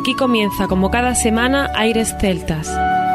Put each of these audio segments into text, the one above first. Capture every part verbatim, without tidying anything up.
Aquí comienza, como cada semana, Aires Celtas.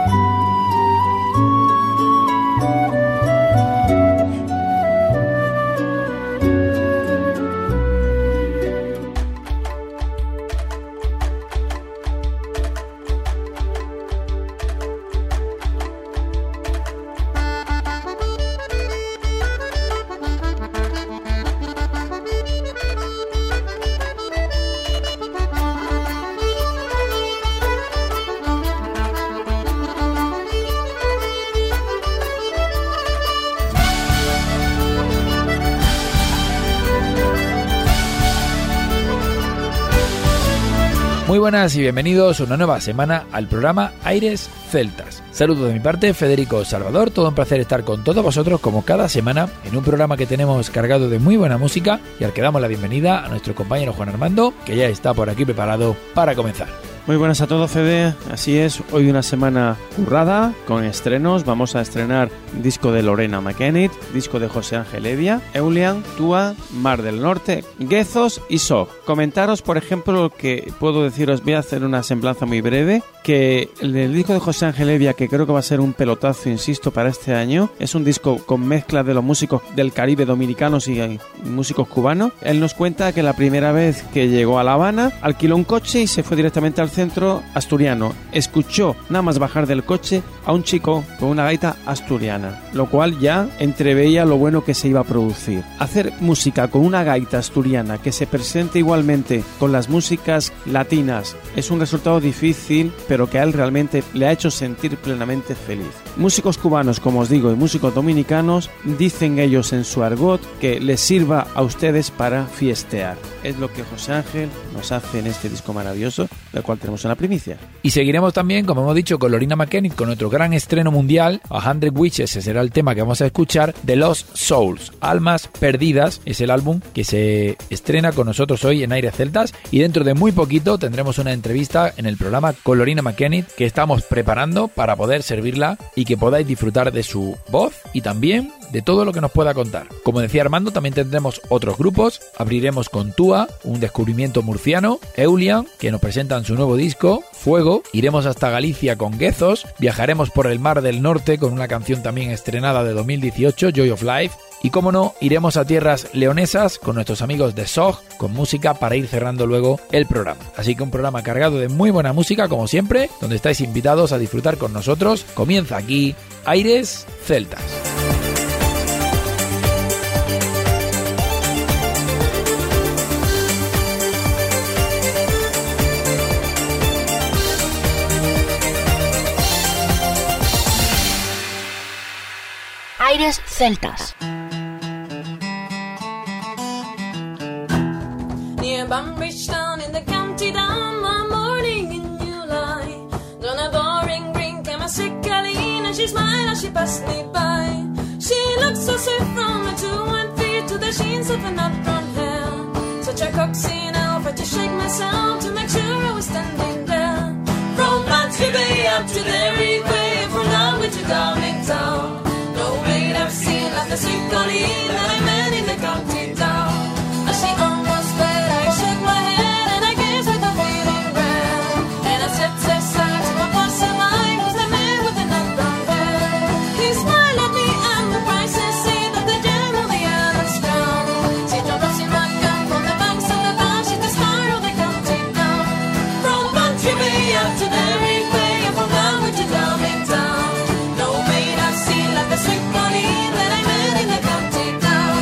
Muy buenas y bienvenidos una nueva semana al programa Aires Celtas. Saludos de mi parte, Federico Salvador, todo un placer estar con todos vosotros como cada semana en un programa que tenemos cargado de muy buena música y al que damos la bienvenida a nuestro compañero Juan Armando, que ya está por aquí preparado para comenzar. Muy buenas a todos, Fede. Así es, hoy una semana currada, con estrenos. Vamos a estrenar disco de Lorena McKennitt, disco de José Ángel Evia, Eulian, Túa, Mar del Norte, Guezos y Sog. Comentaros, por ejemplo, que puedo deciros, voy a hacer una semblanza muy breve, que el, el disco de José Ángel Evia, que creo que va a ser un pelotazo, insisto, para este año, es un disco con mezcla de los músicos del Caribe dominicanos y, y músicos cubanos. Él nos cuenta que la primera vez que llegó a La Habana, alquiló un coche y se fue directamente al centro asturiano. Escuchó, nada más bajar del coche, a un chico con una gaita asturiana, lo cual ya entreveía lo bueno que se iba a producir. Hacer música con una gaita asturiana que se presente igualmente con las músicas latinas es un resultado difícil, pero que a él realmente le ha hecho sentir plenamente feliz. Músicos cubanos, como os digo, y músicos dominicanos, dicen ellos en su argot que les sirva a ustedes para fiestear. Es lo que José Ángel nos hace en este disco maravilloso, del cual tenemos una primicia. Y seguiremos también, como hemos dicho, con Lorena McKennitt, con otro gran estreno mundial, A Hundred Witches, ese será el tema que vamos a escuchar, The Lost Souls, Almas Perdidas, es el álbum que se estrena con nosotros hoy en Aires Celtas, y dentro de muy poquito tendremos una entrevista en el programa con Lorena McKennitt que estamos preparando para poder servirla y que podáis disfrutar de su voz y también de todo lo que nos pueda contar. Como decía Armando, también tendremos otros grupos. Abriremos con Túa, un descubrimiento murciano, Eulian, que nos presentan su nuevo disco, Fuego. Iremos hasta Galicia con Guezos, viajaremos por el Mar del Norte con una canción también estrenada de dos mil dieciocho, Joy of Life. Y como no, iremos a tierras leonesas con nuestros amigos de Sog, con música para ir cerrando luego el programa. Así que un programa cargado de muy buena música, como siempre, donde estáis invitados a disfrutar con nosotros. Comienza aquí Aires Celtas. Aires Celtas. Near Banbridge Town in the county down, one morning in July, done a boring drink and my sick Colleen, and she smiled as she passed me by. She looked so sweet from her two white feet to the sheens of her nut brown hair. Such a coxing outfit to shake myself to make sure I was standing there. From Bantry Bay up to Derry Quay, from Norwich to Darling Town. No maid I've seen like the sweet Colleen that I met in the county town. As she almost fled, I shook my head and I gazed with a feeling red. And I said, said, said to my boss of mine, who's the man with the nut brown hair? He smiled at me and the prices say that the gem of the island's crown. She jumped off in my gun from the banks of the Bar, she's the star of the county town. From Bantry Bay up to Derry Quay, and from Norwich to Darling Town. No maid I've seen like the sweet Colleen that I met in the county town.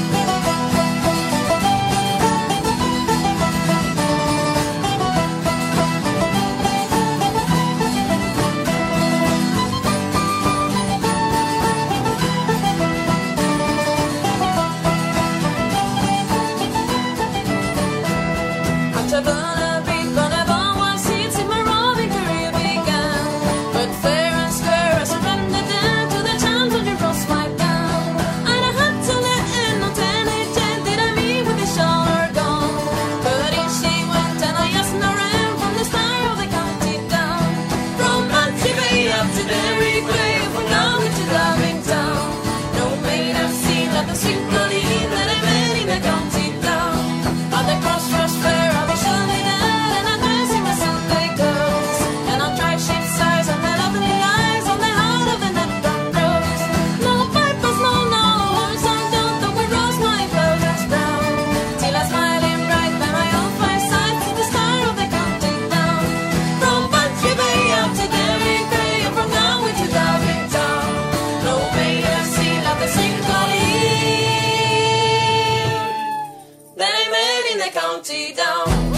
After Burnaby, Burnaby was seats in my roving career began. But fair and square I surrendered then to the chance of your frostbite down. And I had to let in not any gent did I meet with the shoulder gone. But in she went and I asked no ran from the star of the county down. From Bantry Bay up to Derry Quay, from Norwich to Darling Town. No maid I've seen like the sweet Colleen that I met in the county town. On the crossroads fair I'll be surely there, and I'm dressing my Sunday county down.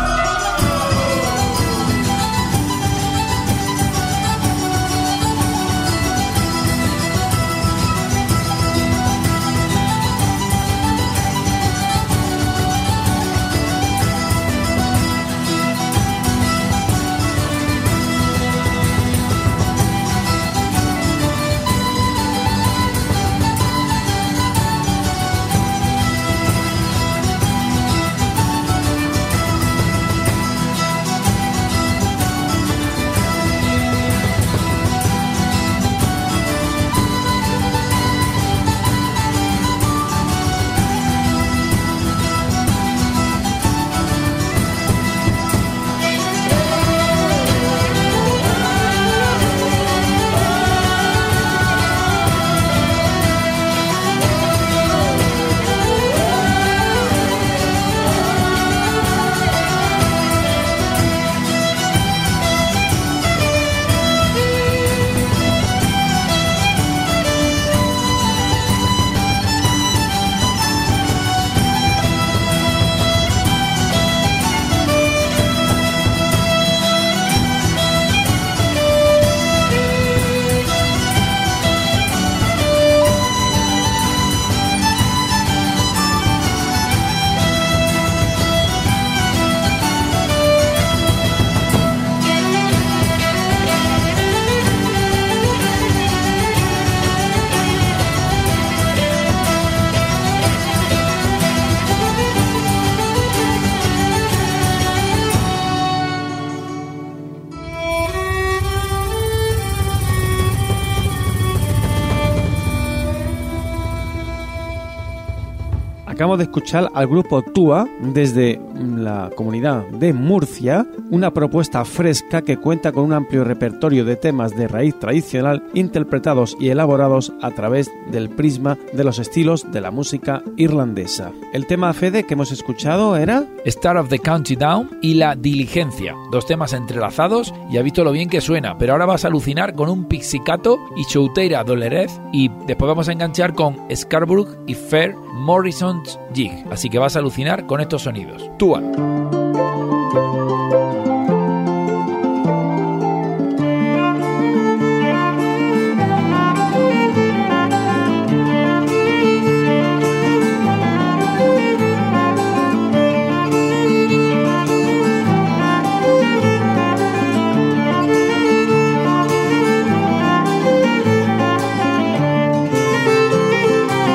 Acabamos de escuchar al grupo Tua desde la comunidad de Murcia, una propuesta fresca que cuenta con un amplio repertorio de temas de raíz tradicional interpretados y elaborados a través del prisma de los estilos de la música irlandesa. El tema, Fede, que hemos escuchado era Star of the County Down y La Diligencia, dos temas entrelazados y ha visto lo bien que suena, pero ahora vas a alucinar con un pixicato y Chouteira Dolerez y después vamos a enganchar con Scarborough y Fair Morrison's Jig, así que vas a alucinar con estos sonidos. Tua.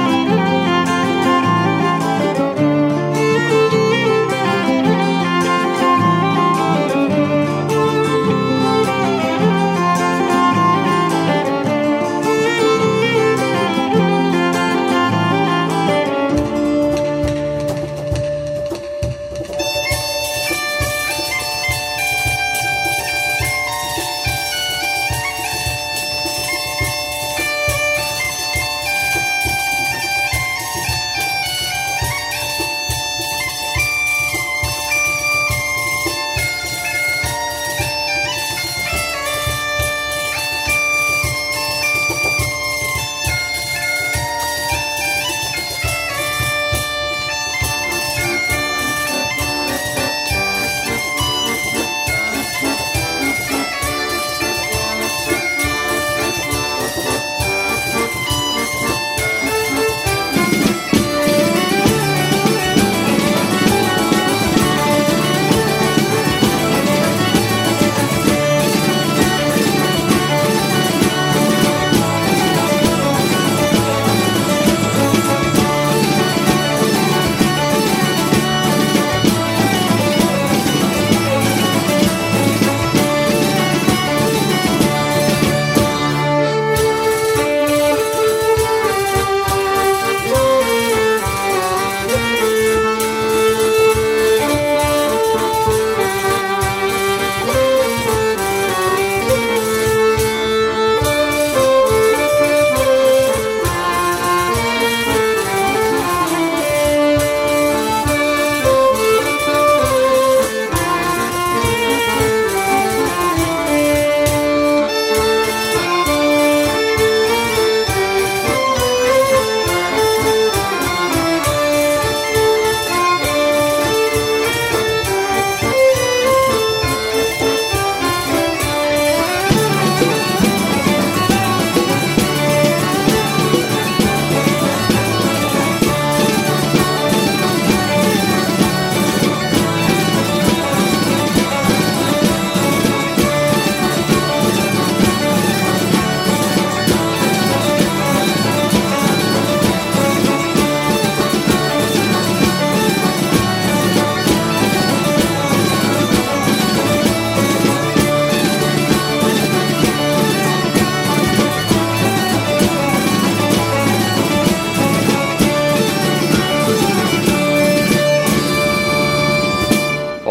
Thank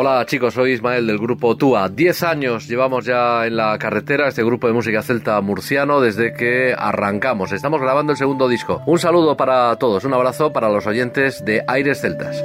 Hola chicos, soy Ismael del grupo Túa. Diez años llevamos ya en la carretera, este grupo de música celta murciano, desde que arrancamos. Estamos grabando el segundo disco. Un saludo para todos, un abrazo para los oyentes de Aires Celtas.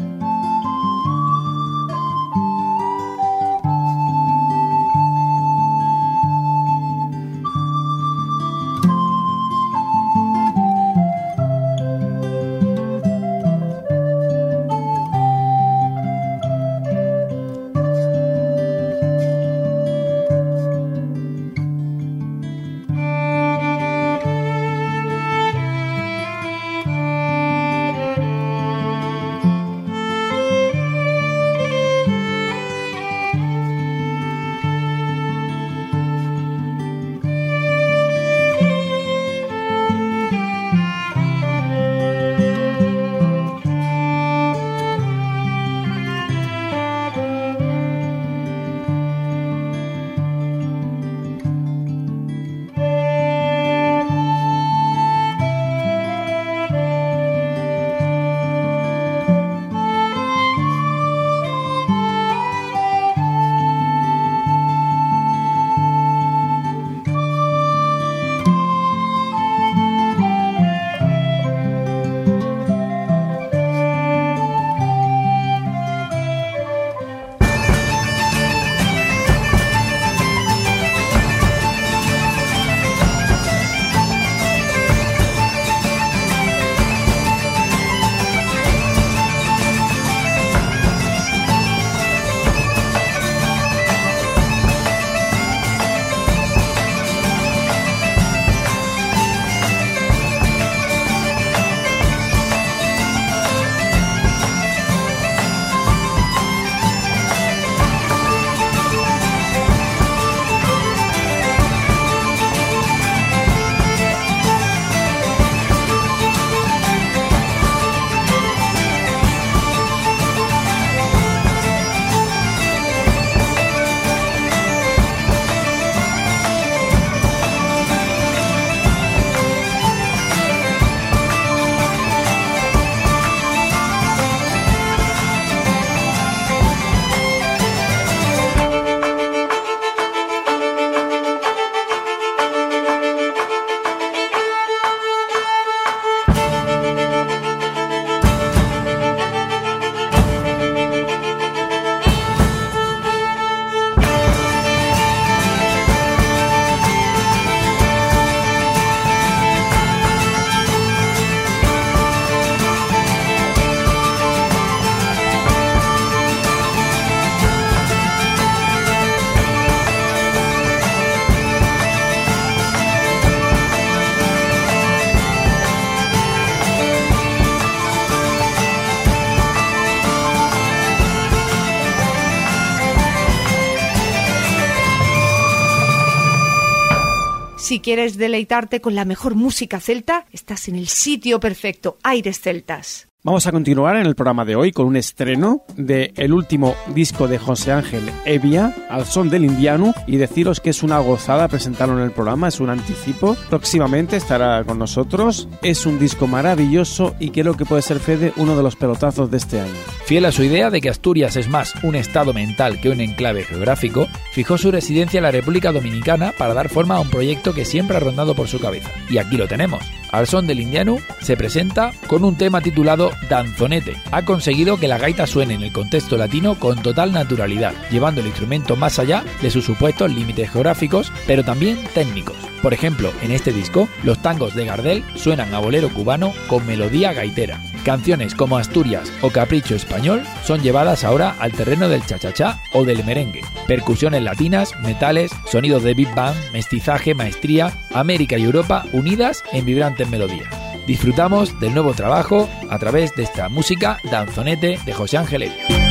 Si quieres deleitarte con la mejor música celta, estás en el sitio perfecto, Aires Celtas. Vamos a continuar en el programa de hoy con un estreno de el último disco de José Ángel Hevia, Al son del indiano, y deciros que es una gozada presentarlo en el programa, es un anticipo. Próximamente estará con nosotros. Es un disco maravilloso y creo que puede ser, Fede, uno de los pelotazos de este año. Fiel a su idea de que Asturias es más un estado mental que un enclave geográfico, fijó su residencia en la República Dominicana para dar forma a un proyecto que siempre ha rondado por su cabeza. Y aquí lo tenemos. Al son del indiano se presenta con un tema titulado Danzonete. Ha conseguido que la gaita suene en el contexto latino con total naturalidad, llevando el instrumento más allá de sus supuestos límites geográficos, pero también técnicos. Por ejemplo, en este disco, los tangos de Gardel suenan a bolero cubano con melodía gaitera. Canciones como Asturias o Capricho Español son llevadas ahora al terreno del cha-cha-cha o del merengue. Percusiones latinas, metales, sonidos de big band, mestizaje, maestría, América y Europa unidas en vibrantes melodías. Disfrutamos del nuevo trabajo a través de esta música Danzonete de José Ángel Hevia.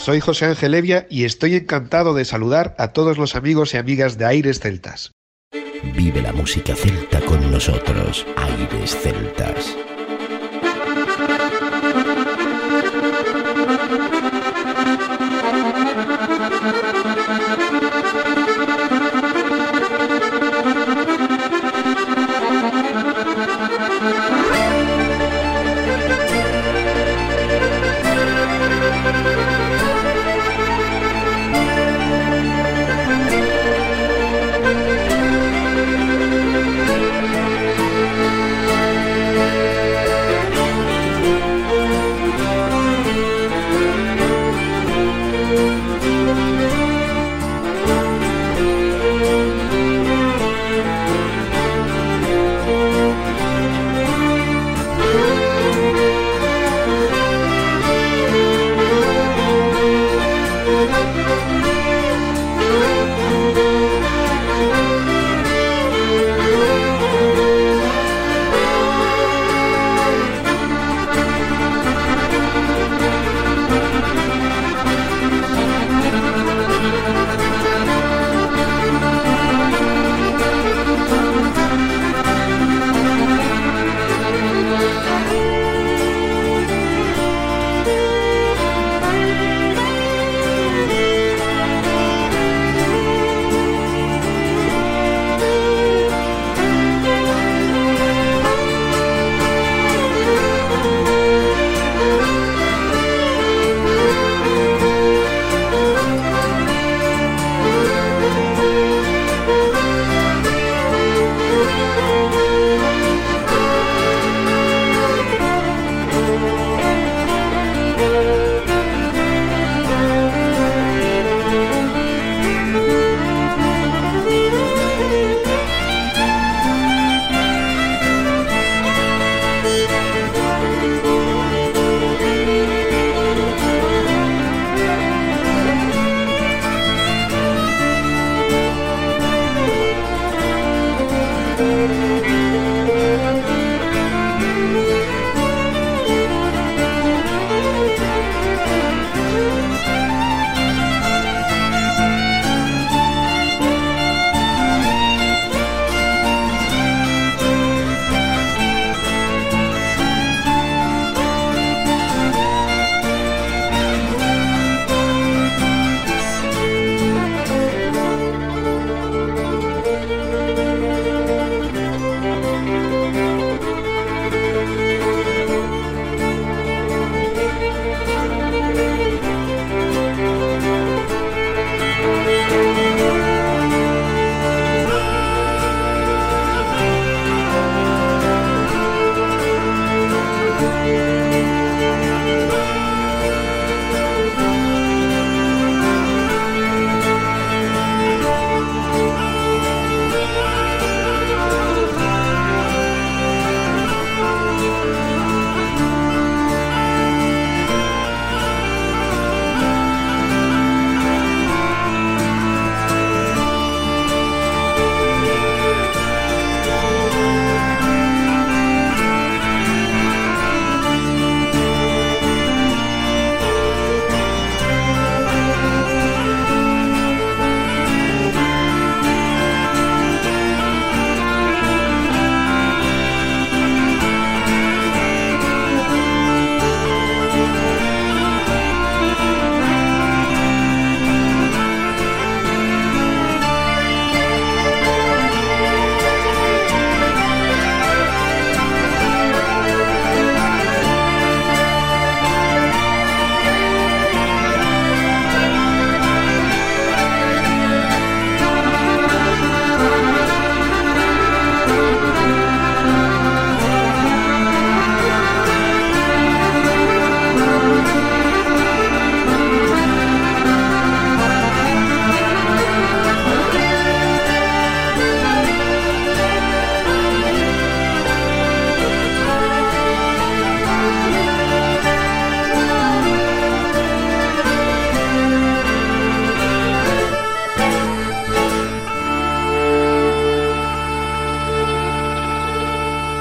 soy José Ángel Evia y estoy encantado de saludar a todos los amigos y amigas de Aires Celtas. Vive la música celta con nosotros, Aires Celtas.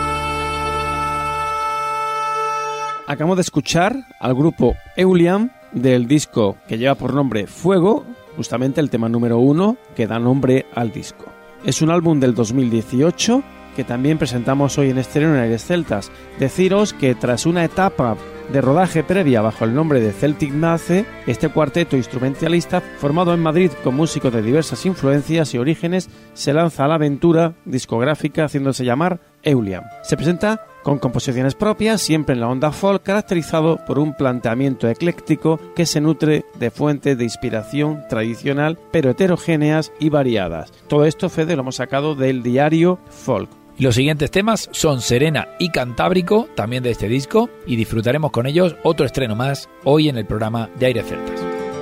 Acabamos de escuchar al grupo Euliam del disco que lleva por nombre Fuego, justamente el tema número uno que da nombre al disco. Es un álbum del dos mil dieciocho que también presentamos hoy en estreno en Aires Celtas. Deciros que tras una etapa de rodaje previa bajo el nombre de Celtic Nace, este cuarteto instrumentalista, formado en Madrid con músicos de diversas influencias y orígenes, se lanza a la aventura discográfica haciéndose llamar Euliam. Se presenta con composiciones propias, siempre en la onda folk, caracterizado por un planteamiento ecléctico que se nutre de fuentes de inspiración tradicional, pero heterogéneas y variadas. Todo esto, Fede, lo hemos sacado del diario Folk. Y los siguientes temas son Serena y Cantábrico, también de este disco, y disfrutaremos con ellos otro estreno más hoy en el programa de Aires Celtas.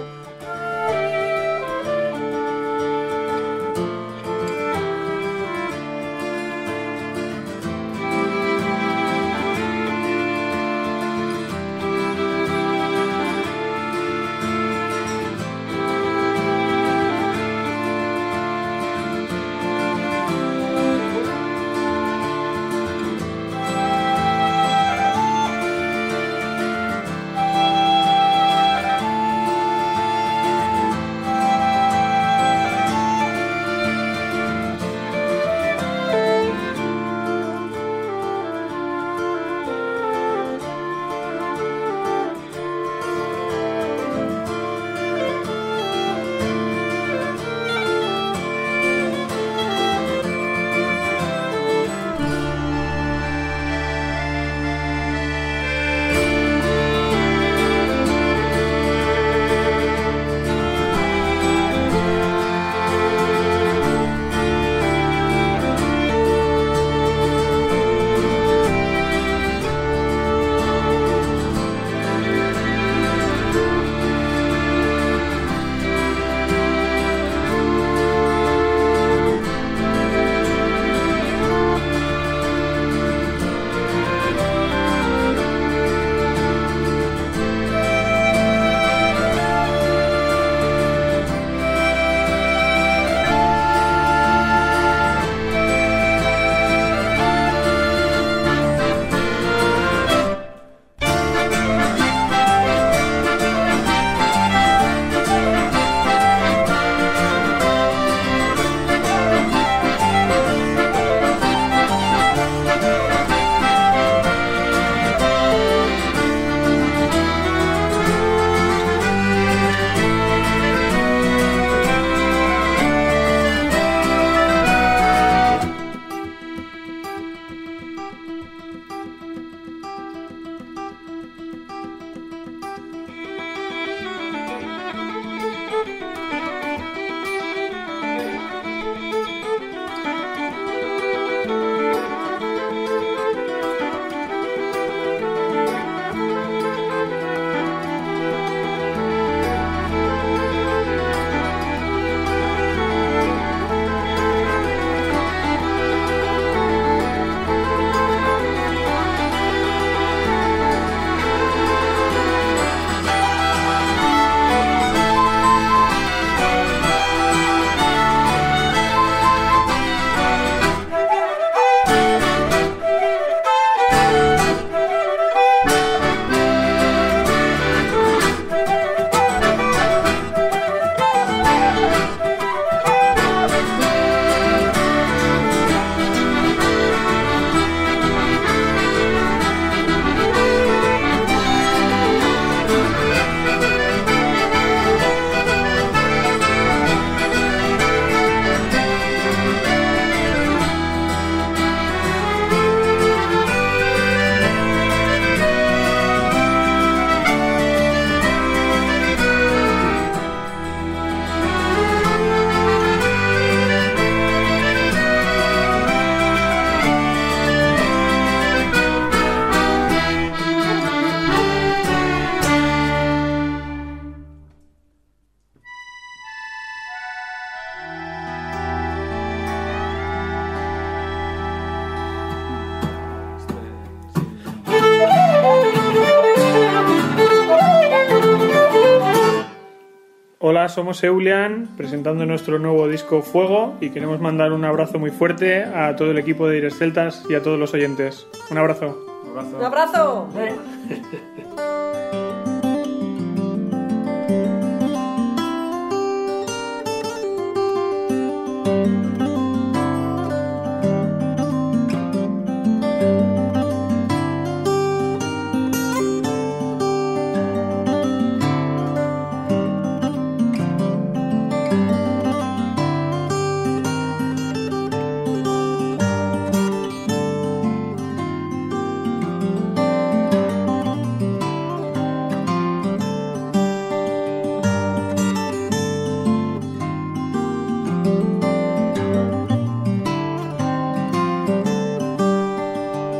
Hola, somos Eulian, presentando nuestro nuevo disco Fuego, y queremos mandar un abrazo muy fuerte a todo el equipo de Aires Celtas y a todos los oyentes. Un abrazo. Un abrazo. Un abrazo.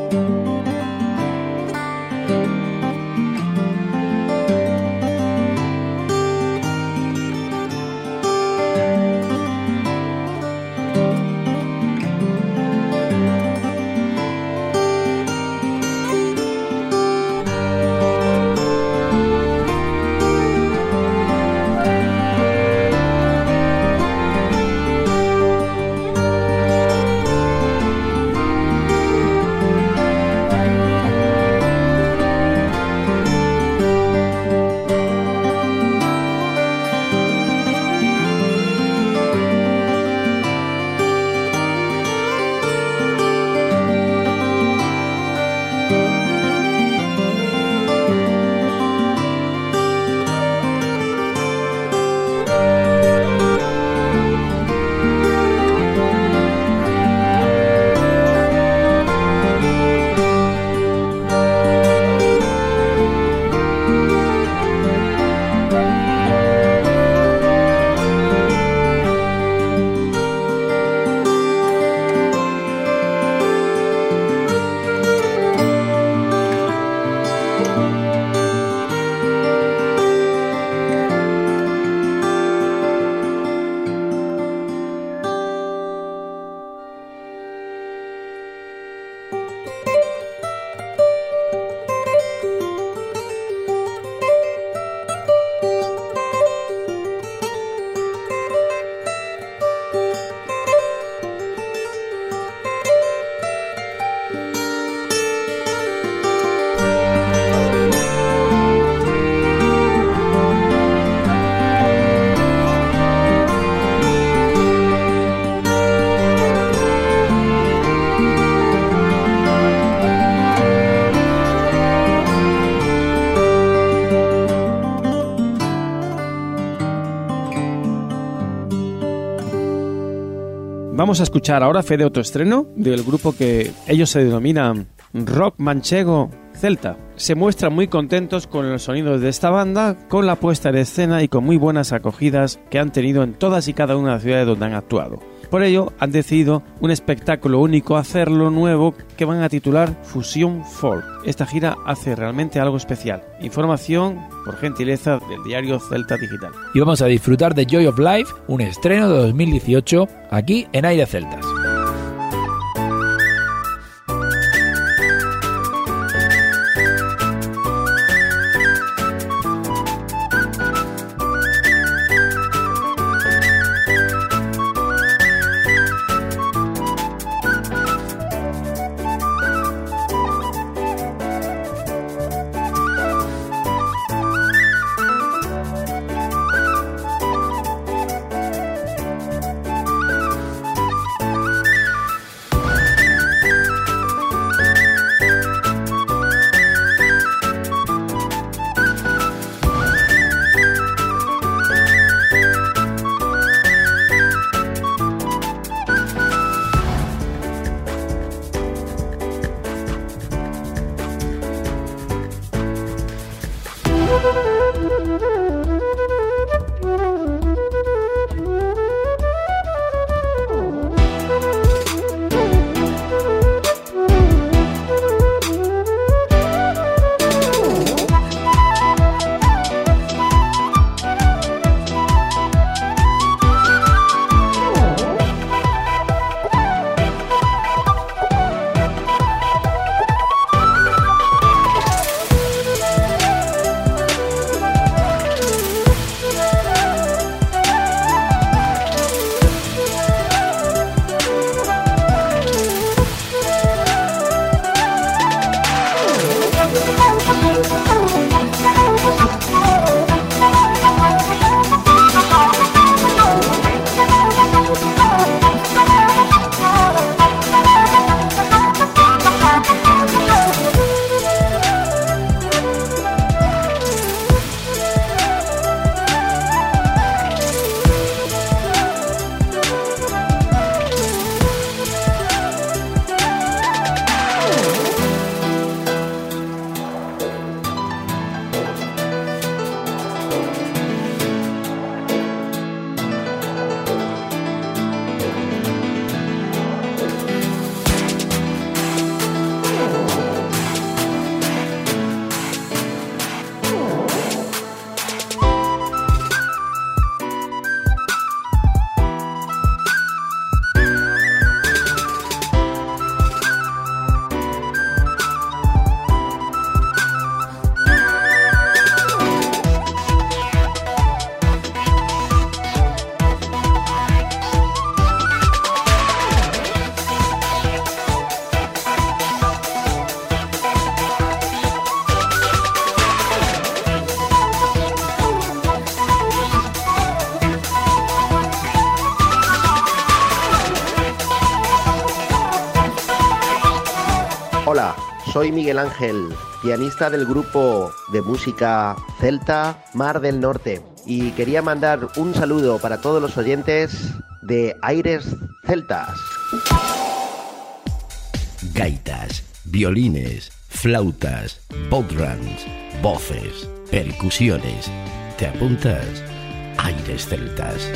Vamos a escuchar ahora fe de otro estreno del grupo que ellos se denominan Rock Manchego Celta. Se muestran muy contentos con el sonido de esta banda, con la puesta en escena y con muy buenas acogidas que han tenido en todas y cada una de las ciudades donde han actuado. Por ello, han decidido un espectáculo único, hacerlo nuevo, que van a titular Fusión Folk. Esta gira hace realmente algo especial. Información por gentileza del diario Celta Digital. Y vamos a disfrutar de Joy of Life, un estreno de dos mil dieciocho, aquí en Aires Celtas. soy Miguel Ángel, pianista del grupo de música celta Mar del Norte, y quería mandar un saludo para todos los oyentes de Aires Celtas. Gaitas, violines, flautas, bodhrans, voces, percusiones. ¿Te apuntas? Aires Celtas.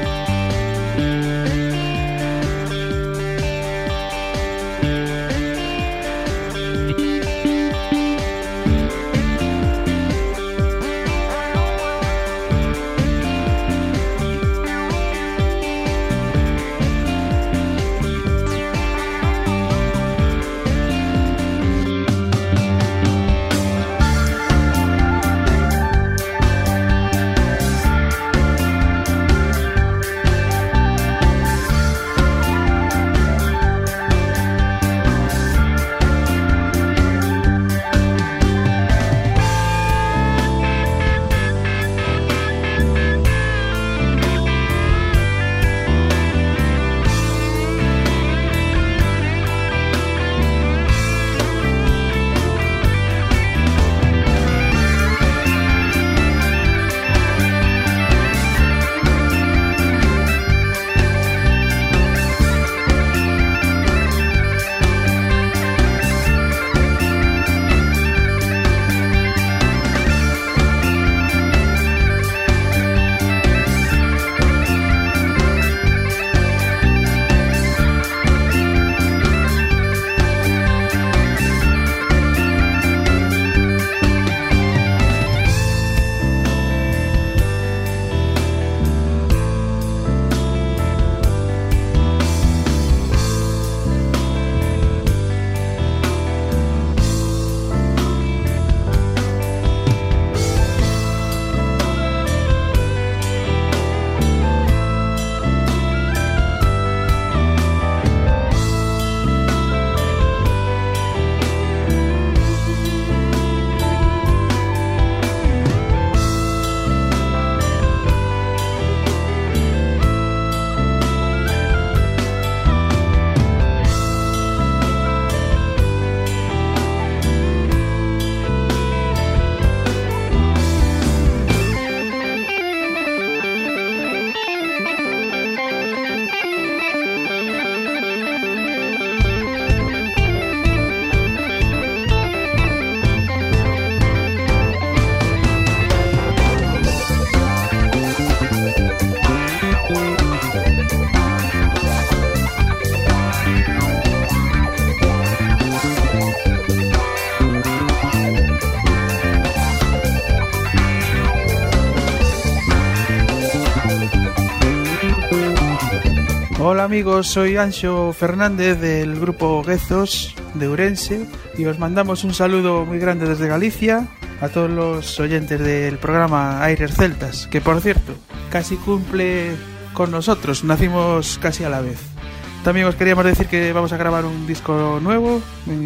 Hola amigos, soy Anxo Fernández del grupo Guezos de Ourense y os mandamos un saludo muy grande desde Galicia a todos los oyentes del programa Aires Celtas, que por cierto, casi cumple con nosotros, nacimos casi a la vez. También os queríamos decir que vamos a grabar un disco nuevo,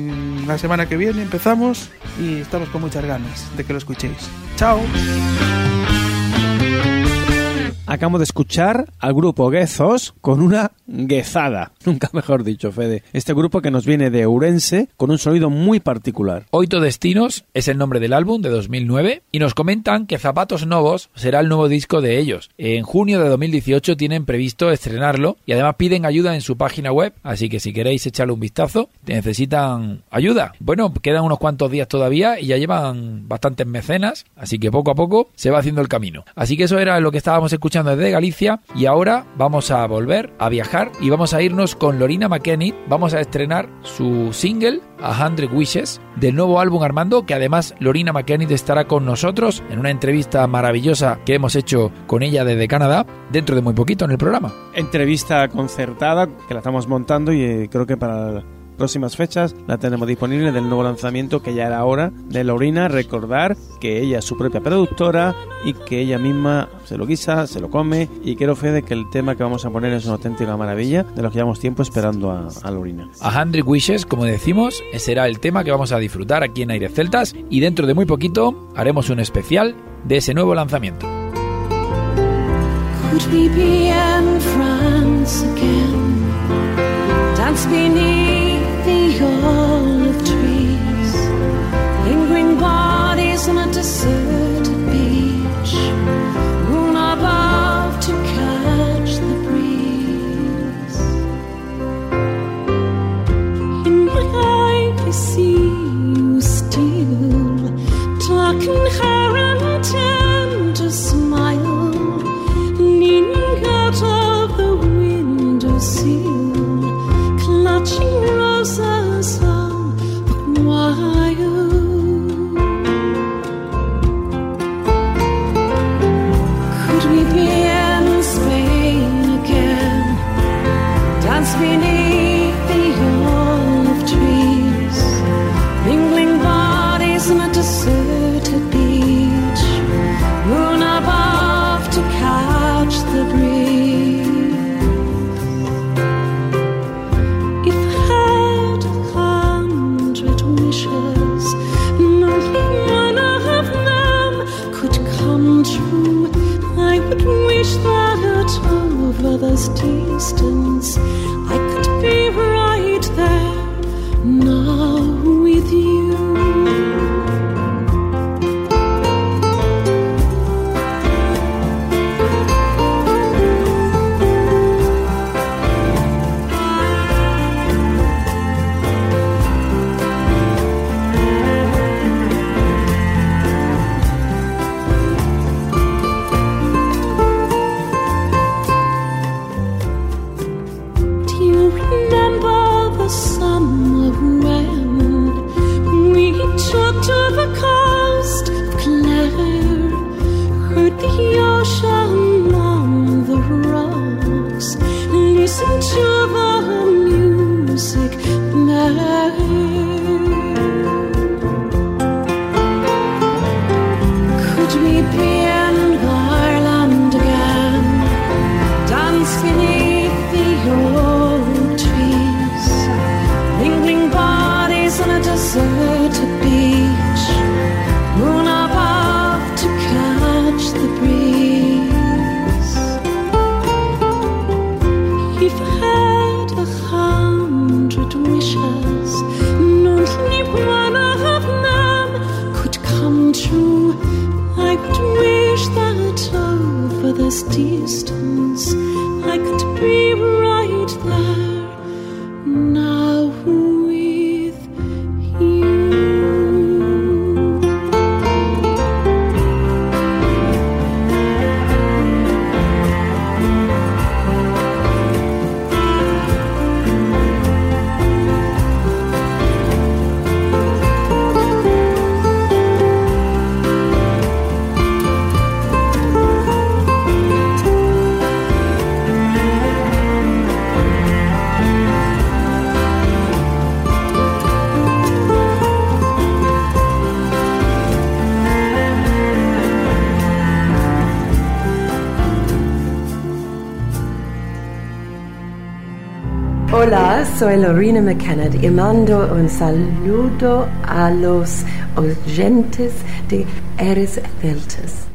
la semana que viene empezamos y estamos con muchas ganas de que lo escuchéis. ¡Chao! Acabamos de escuchar al grupo Guezos con una guezada, nunca mejor dicho, Fede. Este grupo que nos viene de Ourense con un sonido muy particular. Oito Destinos es el nombre del álbum de dos mil nueve y nos comentan que Zapatos Novos será el nuevo disco de ellos. En junio de dos mil dieciocho tienen previsto estrenarlo y además piden ayuda en su página web, así que si queréis echarle un vistazo, necesitan ayuda. Bueno, quedan unos cuantos días todavía y ya llevan bastantes mecenas, así que poco a poco se va haciendo el camino. Así que eso era lo que estábamos escuchando desde Galicia y ahora vamos a volver a viajar y vamos a irnos con Lorina McKennitt. Vamos a estrenar su single A Hundred Wishes del nuevo álbum Armando, que además Lorina McKennitt estará con nosotros en una entrevista maravillosa que hemos hecho con ella desde Canadá dentro de muy poquito en el programa. Entrevista concertada que la estamos montando y eh, creo que para próximas fechas la tenemos disponible del nuevo lanzamiento, que ya era hora de Lorina. Recordar que ella es su propia productora y que ella misma se lo guisa, se lo come, y quiero fe de que el tema que vamos a poner es una auténtica maravilla, de los que llevamos tiempo esperando a, a Lorina. A Hundred Wishes, como decimos, será el tema que vamos a disfrutar aquí en Aires Celtas y dentro de muy poquito haremos un especial de ese nuevo lanzamiento. Could we be in France again? Dance beneath the olive trees. on a deserted beach, moon above to catch the breeze. In my eye I see you still, talking hair and tender smile, leaning out of the windowsill, clutching roses all the while. Could we be in Spain again, dance beneath the olive trees, mingling bodies on a deserted beach, moon above to catch the breeze. If I had a hundred wishes, only one of them could come true, I would wish that over this distance I could be right there now with you. Do you remember the summer when we took to the coast of Clare, heard the ocean on the rocks, listened to the music there? Could we be in Ireland again, dance beneath the old trees, mingling bodies on a deserted beach, moon above to catch the breeze? If I had a hundred wishes, only one of them could come true, I would wish that over this distance I could be right there now with you. Hola, soy Lorena McKenna y mando un saludo a los oyentes de Aires Celtas.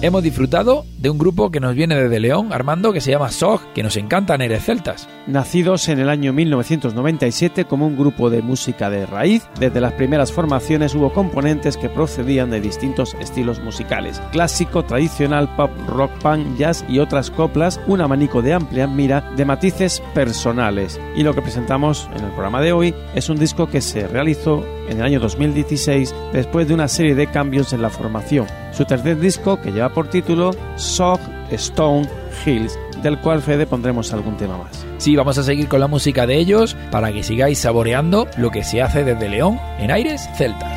hemos disfrutado de un grupo que nos viene desde León, Armando, que se llama S O G, que nos encantan Aires Celtas. Nacidos en el año mil novecientos noventa y siete como un grupo de música de raíz, desde las primeras formaciones hubo componentes que procedían de distintos estilos musicales: clásico, tradicional, pop, rock, punk, jazz y otras coplas, un abanico de amplia mira de matices personales. Y lo que presentamos en el programa de hoy es un disco que se realizó en el año dos mil dieciséis después de una serie de cambios en la formación. Su tercer disco, que lleva por título S O G Stone Hills, del cual, Fede, pondremos algún tema más. Sí, vamos a seguir con la música de ellos para que sigáis saboreando lo que se hace desde León en Aires Celtas.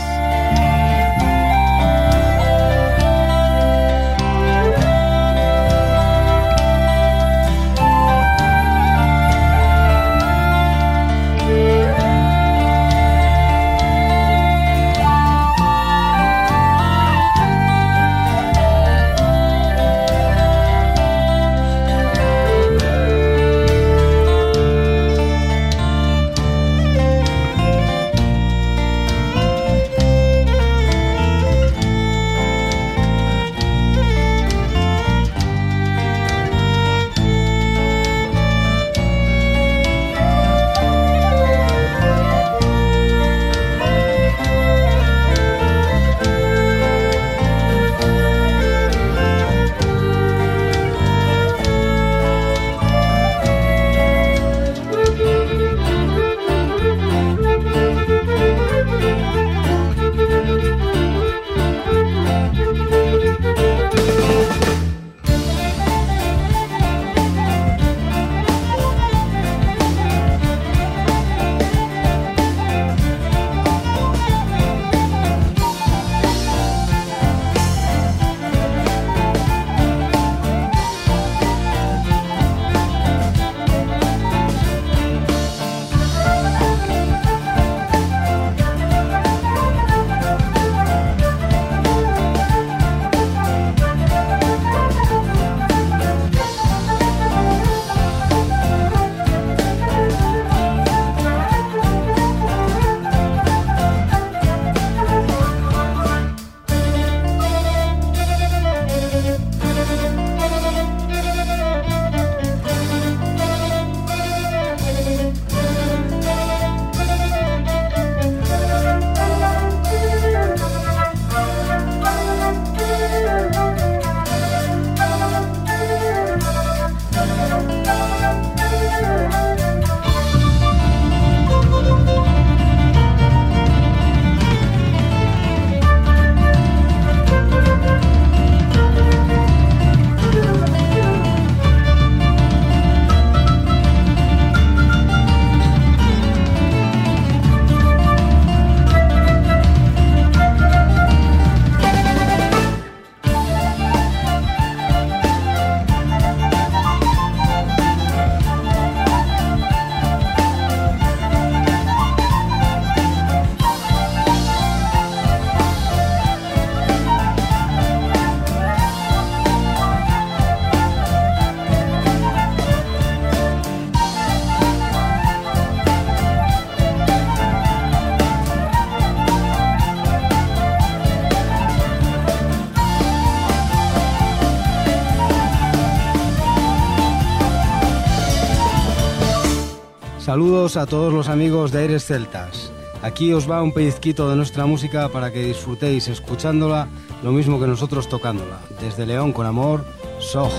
Saludos a todos los amigos de Aires Celtas. Aquí os va un pellizquito de nuestra música para que disfrutéis escuchándola lo mismo que nosotros tocándola. Desde León con amor, S O G.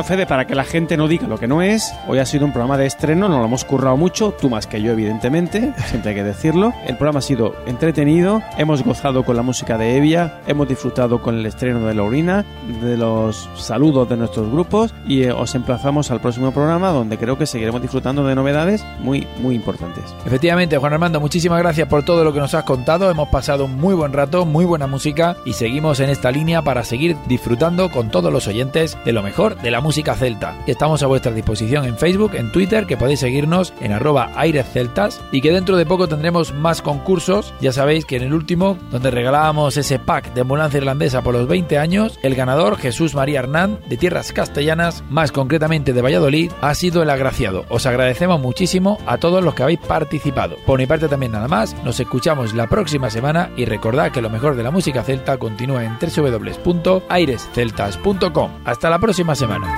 Bueno, Fede, para que la gente no diga lo que no es, hoy ha sido un programa de estreno, nos lo hemos currado mucho, tú más que yo, evidentemente, siempre hay que decirlo. El programa ha sido entretenido, hemos gozado con la música de Evia, hemos disfrutado con el estreno de Lorena, de los saludos de nuestros grupos, y eh, os emplazamos al próximo programa, donde creo que seguiremos disfrutando de novedades muy, muy importantes. Efectivamente, Juan Armando, muchísimas gracias por todo lo que nos has contado. Hemos pasado un muy buen rato, muy buena música, y seguimos en esta línea para seguir disfrutando con todos los oyentes de lo mejor de la música celta. Estamos a vuestra disposición en Facebook, en Twitter, que podéis seguirnos en arroba airesceltas, y que dentro de poco tendremos más concursos. Ya sabéis que en el último, donde regalábamos ese pack de ambulancia irlandesa por los veinte años, el ganador, Jesús María Hernán, de tierras castellanas, más concretamente de Valladolid, ha sido el agraciado. Os agradecemos muchísimo a todos los que habéis participado. Por mi parte también nada más, nos escuchamos la próxima semana, y recordad que lo mejor de la música celta continúa en doble u doble u doble u punto aires celtas punto com. Hasta la próxima semana.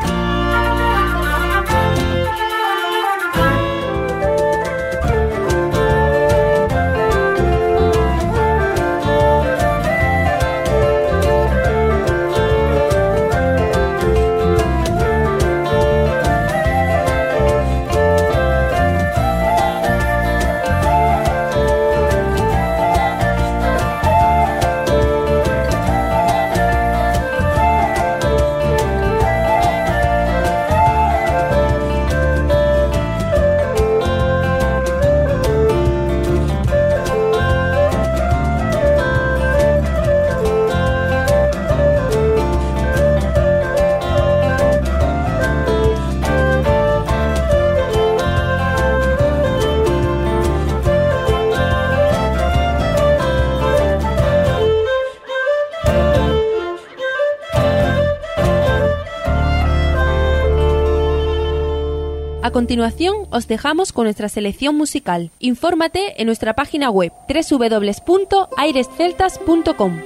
A continuación, os dejamos con nuestra selección musical. Infórmate en nuestra página web doble u doble u doble u punto aires celtas punto com.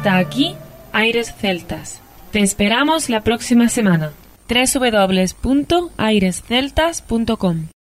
Hasta aquí, Aires Celtas. Te esperamos la próxima semana. doble u doble u doble u punto aires celtas punto com